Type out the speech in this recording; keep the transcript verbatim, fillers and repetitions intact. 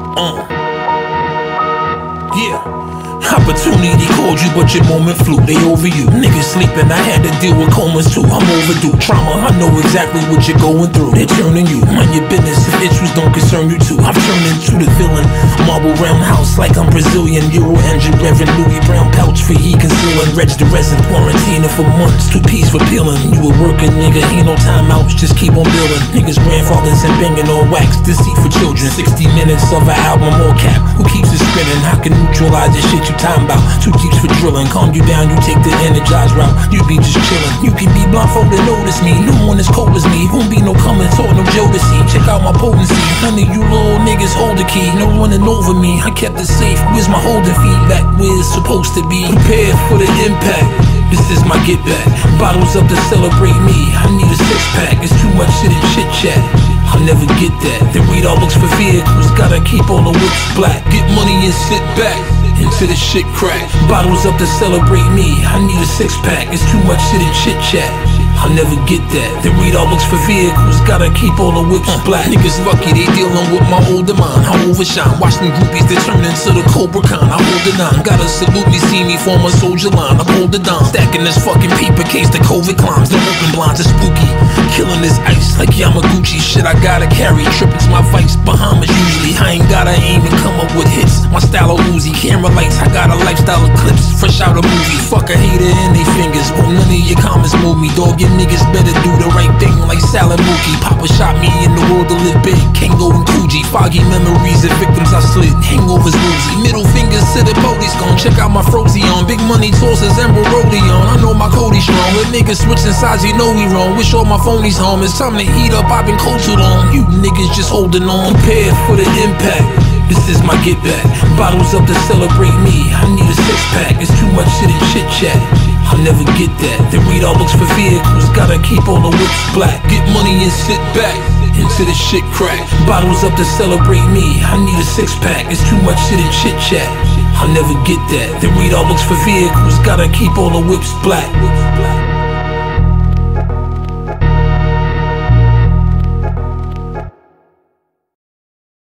Uh. Yeah. Opportunity called you, but your moment flew. They over you. Niggas sleeping, I had to deal with comas too. I'm overdue. Trauma, I know exactly what you're going through. They're turning you. Mind your business if issues don't concern you too. I've turned into the villain. Marble roundhouse like I'm Brazilian. Euro engine revving. Louis Brown pouch for heat concealing. Reg the resin. Quarantining for months. Two piece for peeling. You a working nigga. Ain't no timeouts. Just keep on building. Niggas grandfathers and banging on wax. Deceit for children. sixty minutes of an album or cap. Who keeps it spinning? How can neutralize the shit you time about? Two keeps for drilling. Calm you down, you take the energized route. You be just chilling. You can be blindfolded, notice me. No one as cold as me. Won't be no coming, talk no Jodeci. Check out my potency. None of you little niggas hold the key. No running over me. I kept it safe. Where's my holding feet? Back where it's supposed to be. Prepared for the impact. This is my get back. Bottles up to celebrate me. I need a six pack. It's too much shit and chit chat. I'll never get that. The radar looks for vehicles. Gotta keep all the whips black. Get money and sit back into the shit crack. Bottles up to celebrate me. I need a six pack. It's too much shit and chit chat. I'll never get that. The radar looks for vehicles. Gotta keep all the whips black. Niggas lucky they dealing with my older mind. I overshine. Watch them groupies they turn into the Cobra Khan. I hold it on. Gotta salute me, see me form a soldier line. I hold it down. Stacking this fucking paper case. The COVID climbs. The open blinds are spooky. Killing this ice like Yamaguchi. Shit I gotta carry. Tripping's my vice. Bahamas usually. I ain't gotta aim and come up with hits. My style of Uzi. Camera lights. I got a lifestyle eclipse. Fresh out a movie. Fuck a hater in they fingers. Oh, none of your comments move me. Dog, you niggas better do the right thing like Salad Mookie. Papa shot me in the world to live big. Kango and Coogee. Foggy memories of victims I slid. Hangovers woozy. Middle fingers to the police gone. Check out my Frozy on. Big money tosses and Brody on. I know my Cody strong. When niggas switching sides, you know we wrong. Wish all my phonies home. It's time to heat up. I've been cold too long. You niggas just holding on. Prepared for the impact. This is my get back. Bottles up to celebrate me. I need a six pack. It's too much shit and chit chat. I'll never get that. The radar looks for vehicles. Gotta keep all the whips black. Get money and sit back into the shit crack. Bottles up to celebrate me. I need a six pack. It's too much shit and chit chat. I'll never get that. The radar looks for vehicles. Gotta keep all the whips black.